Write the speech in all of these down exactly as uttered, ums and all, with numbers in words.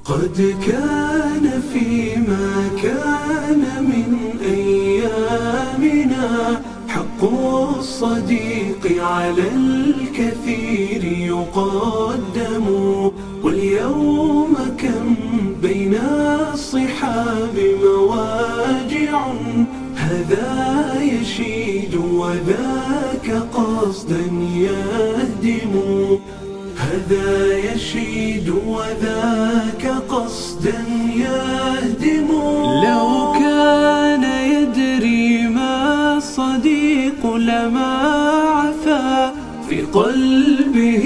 قد كان فيما كان من أيامنا حق الصديق على الكثير يقدم، واليوم كم بين الصحاب مواجع، هذا يشيد وذاك قصدا يهدم، هذا يشيد وذاك قصدا يهدم. لو كان يدري ما الصديق لما عفا في قلبه،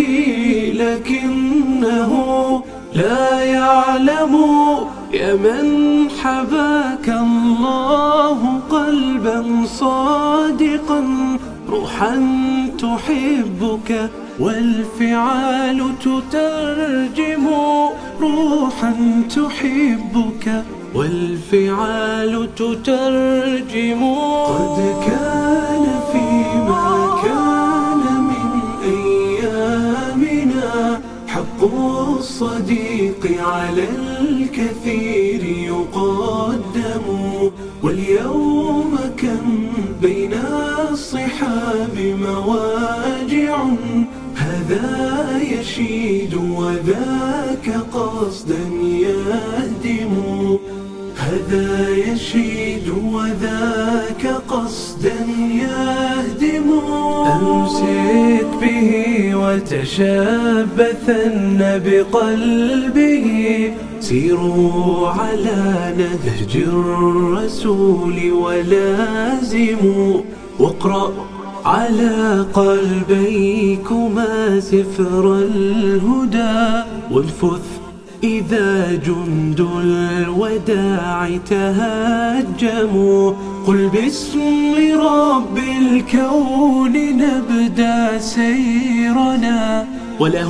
لكنه لا يعلم. يا من حباك الله قلبا صادقا، روحا تحبك والفعال تترجم، روحا تحبك والفعال تترجم. قد كان فيما كان من أيامنا حق الصديق على الكثير يقدم، واليوم كم بين الصحاب مواجع، هذا يشيد وذاك قصدا يهدم، هذا يشيد وذاك قصدا يهدم. أمسك به وتشبثن بقلبه، سيروا على نهج الرسول ولازموا، واقرأ على قلبيكما سفر الهدى، وانفث إذا جند الوداع تهجموا. قل باسم رب الكون نبدأ سيرنا، وله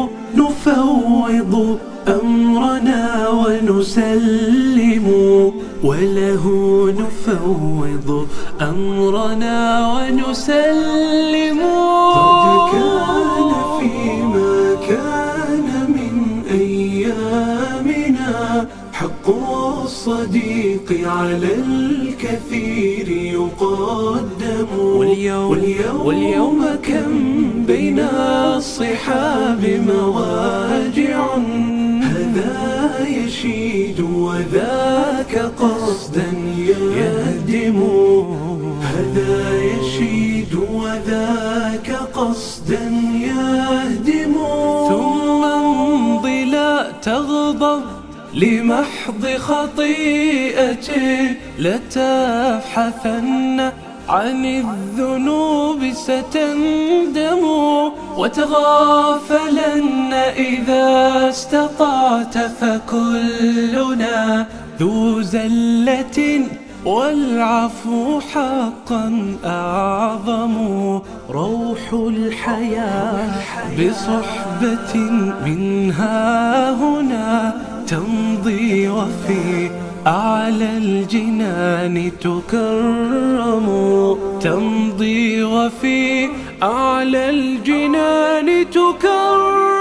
نفوض أمرنا ونسلم، وله نفوض أمرنا ونسلم. قد كان فيما كان من أيامنا حق الصديق على الكثير يقدم، واليوم, واليوم, واليوم كم بين الصحاب مواجع، هذا يشيد وذاك قصدا يهدم، هذا يشيد وذاك قصدا يهدم. ثم امضي لا تغضب لمحض خطيئة، لتبحثن عن الذنوب ستندم، وتغافلن إذا استطعت، فكلنا ذو زلة والعفو حقا أعظم. روح الحياة بصحبة منها هنا تمضي، وفي أعلى الجنان تكرم، تمضي وفي أعلى الجنان تكرم.